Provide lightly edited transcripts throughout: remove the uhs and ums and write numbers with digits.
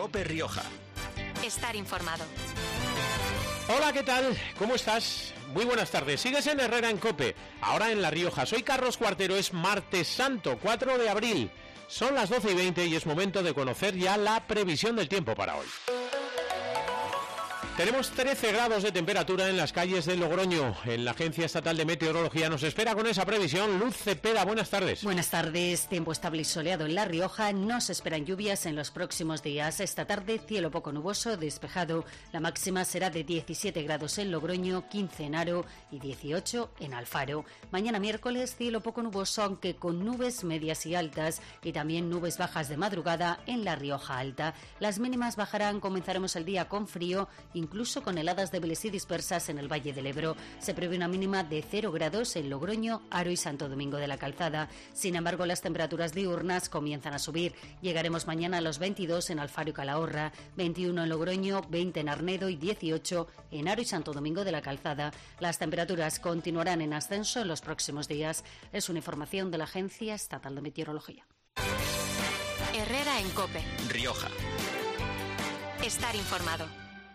COPE Rioja. Estar informado. Hola, ¿qué tal? ¿Cómo estás? Muy buenas tardes. Sigues en Herrera en COPE, ahora en La Rioja. Soy Carlos Cuartero, es martes santo, 4 de abril. Son las 12:20 y es momento de conocer ya la previsión del tiempo para hoy. Tenemos 13 grados de temperatura en las calles de Logroño. En la Agencia Estatal de Meteorología nos espera con esa previsión Luz Cepeda. Buenas tardes. Buenas tardes. Tiempo estable y soleado en La Rioja. No se esperan lluvias en los próximos días. Esta tarde, cielo poco nuboso, despejado. La máxima será de 17 grados en Logroño, 15 en Haro y 18 en Alfaro. Mañana miércoles, cielo poco nuboso, aunque con nubes medias y altas y también nubes bajas de madrugada en La Rioja Alta. Las mínimas bajarán, comenzaremos el día con frío, incluso con heladas débiles y dispersas en el Valle del Ebro. Se prevé una mínima de 0 grados en Logroño, Haro y Santo Domingo de la Calzada. Sin embargo, las temperaturas diurnas comienzan a subir. Llegaremos mañana a los 22 en Alfaro y Calahorra, 21 en Logroño, 20 en Arnedo y 18 en Haro y Santo Domingo de la Calzada. Las temperaturas continuarán en ascenso en los próximos días. Es una información de la Agencia Estatal de Meteorología. Herrera en COPE. Rioja. Estar informado.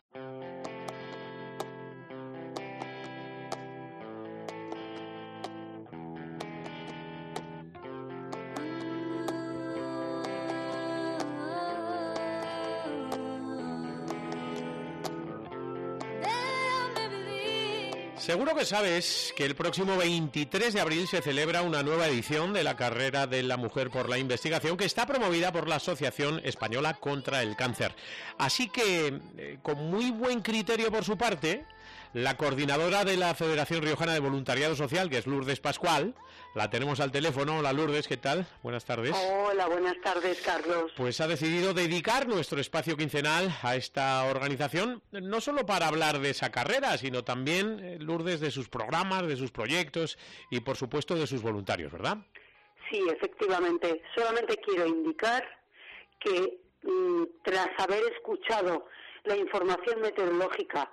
Seguro que sabes que el próximo 23 de abril se celebra una nueva edición de la Carrera de la Mujer por la Investigación, que está promovida por la Asociación Española contra el Cáncer. Así que, con muy buen criterio por su parte, la coordinadora de la Federación Riojana de Voluntariado Social, que es Lourdes Pascual, la tenemos al teléfono. Hola Lourdes, ¿qué tal? Buenas tardes. Hola, buenas tardes, Carlos. Pues ha decidido dedicar nuestro espacio quincenal a esta organización, no solo para hablar de esa carrera, sino también, Lourdes, de sus programas, de sus proyectos y, por supuesto, de sus voluntarios, ¿verdad? Sí, efectivamente. Solamente quiero indicar que tras haber escuchado la información meteorológica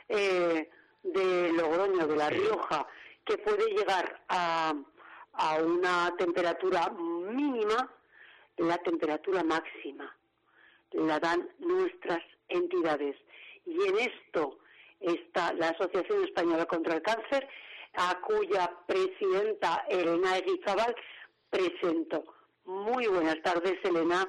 de Logroño, de La Rioja, que puede llegar a una temperatura mínima, la temperatura máxima la dan nuestras entidades. Y en esto está la Asociación Española contra el Cáncer, a cuya presidenta, Elena Eguizábal, presento. Muy buenas tardes, Elena.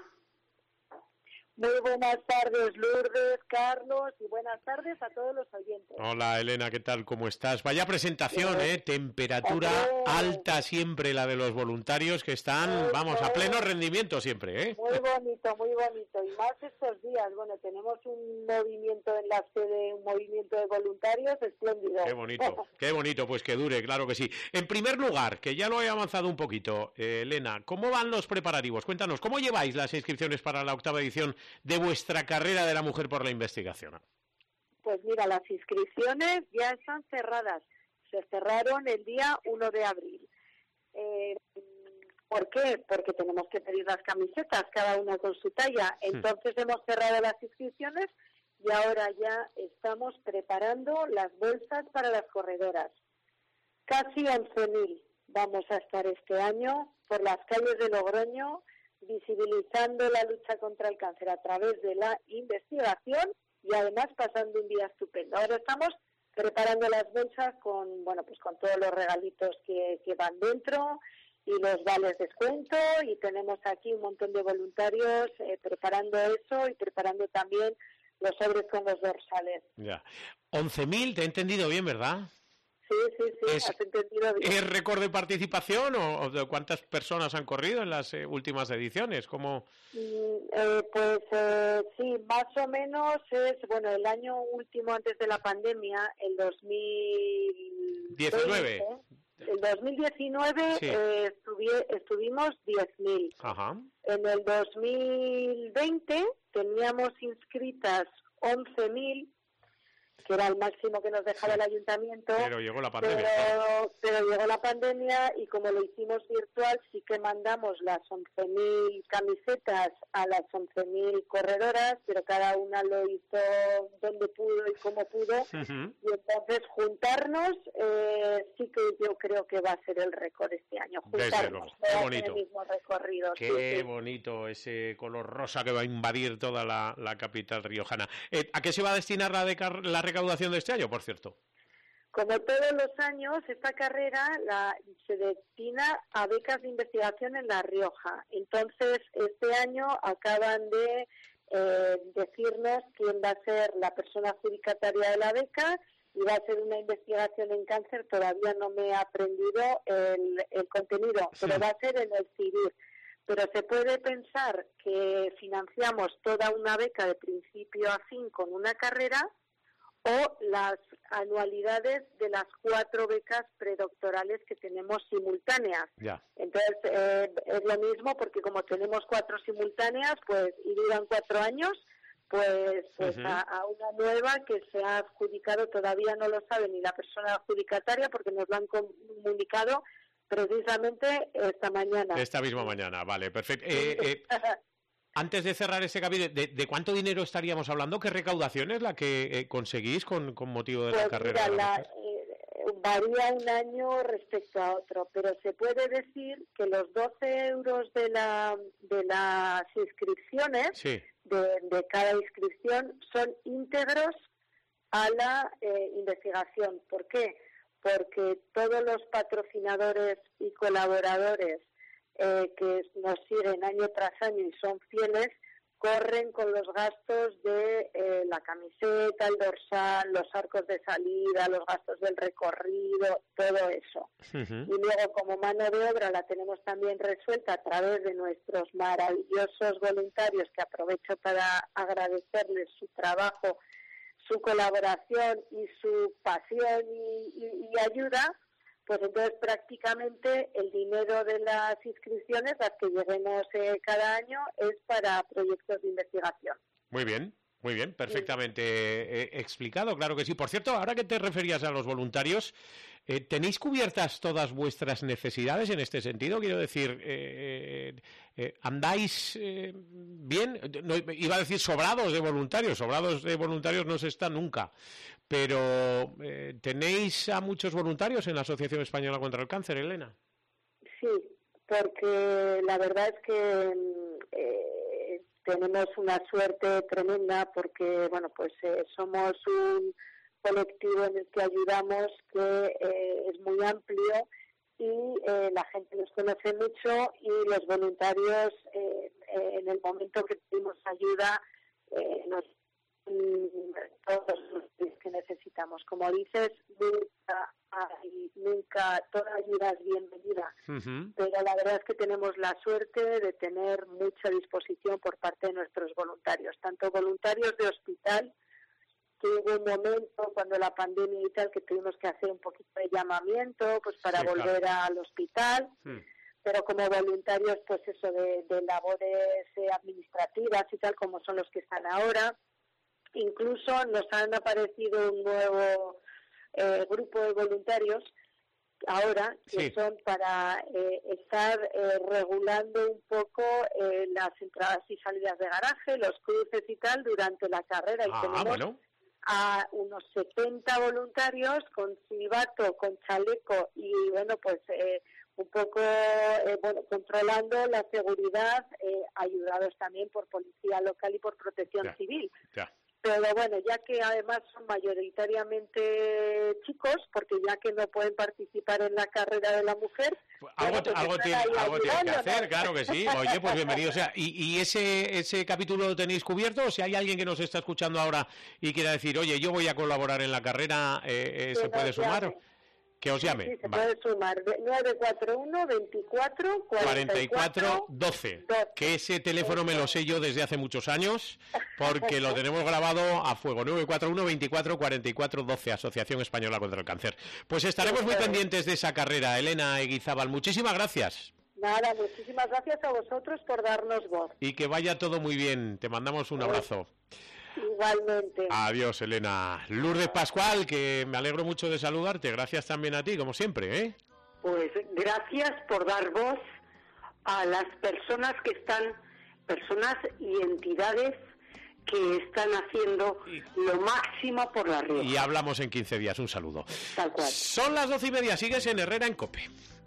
Muy buenas tardes, Lourdes, Carlos, y buenas tardes a todos los oyentes. Hola, Elena, ¿qué tal? ¿Cómo estás? Vaya presentación, Temperatura alta siempre la de los voluntarios, que están, vamos, a pleno rendimiento siempre, Muy bonito, muy bonito. Y más estos días, bueno, tenemos un movimiento en la sede, un movimiento de voluntarios espléndido. Qué bonito, pues que dure, claro que sí. En primer lugar, que ya lo he avanzado un poquito, Elena, ¿cómo van los preparativos? Cuéntanos, ¿cómo lleváis las inscripciones para la 8ª edición de vuestra carrera de la mujer por la investigación? Pues mira, las inscripciones ya están cerradas. Se cerraron el día 1 de abril. ¿Por qué? Porque tenemos que pedir las camisetas, cada una con su talla. Entonces hemos cerrado las inscripciones y ahora ya estamos preparando las bolsas para las corredoras. Casi 11.000 vamos a estar este año por las calles de Logroño, visibilizando la lucha contra el cáncer a través de la investigación y además pasando un día estupendo. Ahora estamos preparando las bolsas con, bueno, pues con todos los regalitos que van dentro y los vales descuento, y tenemos aquí un montón de voluntarios preparando eso y preparando también los sobres con los dorsales. Ya. 11.000, te he entendido bien, ¿verdad? Sí, has entendido bien. ¿Es récord de participación o de cuántas personas han corrido en las últimas ediciones? ¿Cómo? Sí, más o menos es, bueno, el año último antes de la pandemia, el 2019. El 2019 sí. Estuvimos 10.000. Ajá. En el 2020 teníamos inscritas 11.000. que era el máximo que nos dejaba el ayuntamiento. Pero llegó la pandemia. Pero llegó la pandemia y como lo hicimos virtual, sí que mandamos las 11.000 camisetas a las 11.000 corredoras, pero cada una lo hizo donde pudo y como pudo. Y entonces juntarnos, sí que yo creo que va a ser el récord este año. Juntarnos, qué bonito. En el mismo recorrido. Qué bonito ese color rosa que va a invadir toda la capital riojana. ¿A qué se va a destinar la recaudación de este año, por cierto? Como todos los años, esta carrera se destina a becas de investigación en La Rioja. Entonces, este año acaban de decirnos quién va a ser la persona adjudicataria de la beca y va a ser una investigación en cáncer. Todavía no me he aprendido el contenido, pero va a ser en el CIVIR. Pero se puede pensar que financiamos toda una beca de principio a fin con una carrera o las anualidades de las 4 becas predoctorales que tenemos simultáneas. Ya. Entonces, es lo mismo porque como tenemos 4 simultáneas, pues y duran 4 años, pues a una nueva que se ha adjudicado, todavía no lo sabe ni la persona adjudicataria porque nos lo han comunicado precisamente esta mañana. Esta misma mañana, vale, perfecto. Antes de cerrar este capítulo, ¿de cuánto dinero estaríamos hablando? ¿Qué recaudación es la que conseguís con motivo de la carrera? Mira, varía un año respecto a otro, pero se puede decir que los 12 euros de las inscripciones, sí, de cada inscripción, son íntegros a la investigación. ¿Por qué? Porque todos los patrocinadores y colaboradores que nos siguen año tras año y son fieles, corren con los gastos de la camiseta, el dorsal, los arcos de salida, los gastos del recorrido, todo eso. Y luego, como mano de obra, la tenemos también resuelta a través de nuestros maravillosos voluntarios, que aprovecho para agradecerles su trabajo, su colaboración y su pasión y ayuda. Pues entonces prácticamente el dinero de las inscripciones, las que llevemos cada año, es para proyectos de investigación. Muy bien, perfectamente explicado, claro que sí. Por cierto, ahora que te referías a los voluntarios, ¿tenéis cubiertas todas vuestras necesidades en este sentido? Quiero decir, ¿andáis bien? No, iba a decir sobrados de voluntarios no se está nunca, pero ¿tenéis a muchos voluntarios en la Asociación Española contra el Cáncer, Elena? Sí, porque la verdad es que tenemos una suerte tremenda porque, bueno, pues somos un colectivo en el que ayudamos que es muy amplio y la gente nos conoce mucho y los voluntarios en el momento que pedimos ayuda nos todos los que necesitamos. Como dices, nunca toda ayuda es bienvenida, pero la verdad es que tenemos la suerte de tener mucha disposición por parte de nuestros voluntarios, tanto voluntarios de hospital, que hubo un momento cuando la pandemia y tal que tuvimos que hacer un poquito de llamamiento pues para volver al hospital, pero como voluntarios pues eso de labores administrativas y tal como son los que están ahora. Incluso nos han aparecido un nuevo grupo de voluntarios ahora que son para estar regulando un poco las entradas y salidas de garaje, los cruces y tal durante la carrera. Y tenemos a unos 70 voluntarios con silbato, con chaleco y bueno pues un poco controlando la seguridad, ayudados también por policía local y por protección civil. Pero bueno, ya que además son mayoritariamente chicos, porque ya que no pueden participar en la carrera de la mujer... Algo tiene que hacer, claro que sí. Oye, pues bienvenido. O sea, ¿y ese capítulo lo tenéis cubierto? O si hay alguien que nos está escuchando ahora y quiera decir, oye, yo voy a colaborar en la carrera, ¿se puede sumar? Que os llame. Sí, se puede sumar. 941 24 44 12. Que ese teléfono me lo sé yo desde hace muchos años, porque lo tenemos grabado a fuego. 941 24 44 12, Asociación Española contra el Cáncer. Pues estaremos muy pendientes de esa carrera, Elena Eguizábal. Muchísimas gracias. Nada, muchísimas gracias a vosotros por darnos voz. Y que vaya todo muy bien. Te mandamos un abrazo. Igualmente. Adiós, Elena. Lourdes Pascual, que me alegro mucho de saludarte. Gracias también a ti, como siempre, ¿eh? Pues gracias por dar voz a las personas y entidades que están haciendo lo máximo por La Rioja. Y hablamos en 15 días. Un saludo. Tal cual. Son las 12:30. Sigues en Herrera en COPE.